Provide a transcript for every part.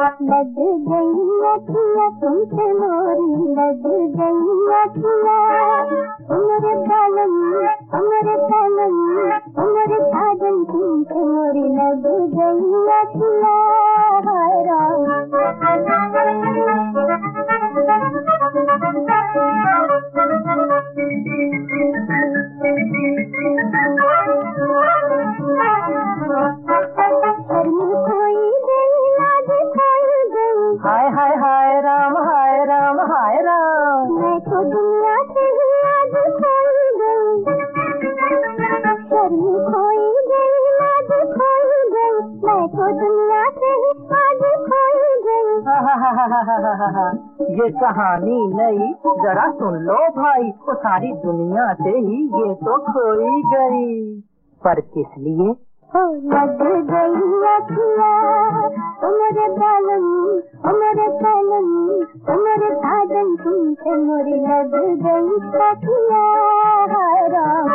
लग गई अखियाँ तुमसे मोरी, लग गई अखियाँ। उम्र बालन उम्र बालन उम्र साजन तुमसे मोरी, लग गई अखियाँ। हाय राम हाय हाय हाय राम हाय राम हाय राम। मैं तो दुनिया से ही आज खोई गई, शर्म खोई गई आज खोई गई, मैं तो दुनिया से ही आज खोई गई। ये कहानी नई जरा सुन लो भाई, वो सारी दुनिया से ही ये तो खोई गई, पर किस लिए? लग गई अखियाँ उम्र बालन उम्र बालन उम्र साजन तुमसे मोरी, लग गई अखियाँ। हाय राम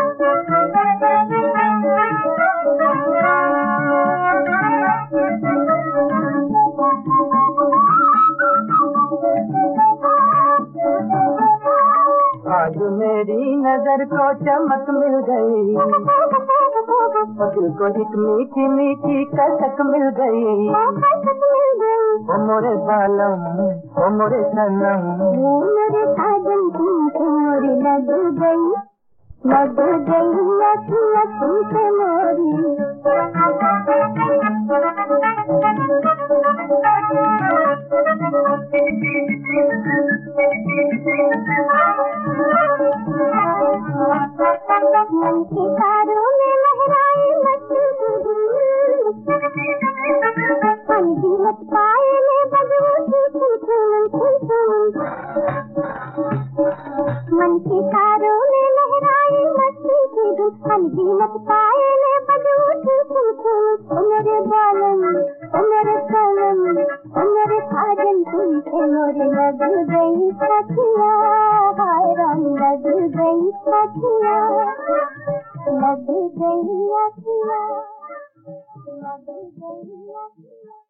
आज मेरी नजर को चमक मिल गई, दिल को एक मीठी मीठी कसक मिल गई। ओ मोरे बालम ओ मोरे सनम, वो मेरे साजन तुमसे मोरी, लग गई अखियाँ तुमसे मोरी। मन के तारों में लहराए मस्ती की धूम, पंछी मत पाए ले बजू की धूम। मन के तारों में लहराए मस्ती की धूम, पंछी मत पाए ले बजू की धूम। उम्र बालन उम्र सनम उम्र साजन तुमसे मोरी, लग गई अखियाँ। हाय राम लग गई अखियाँ, लग गई अखियाँ, लग गई अखियाँ।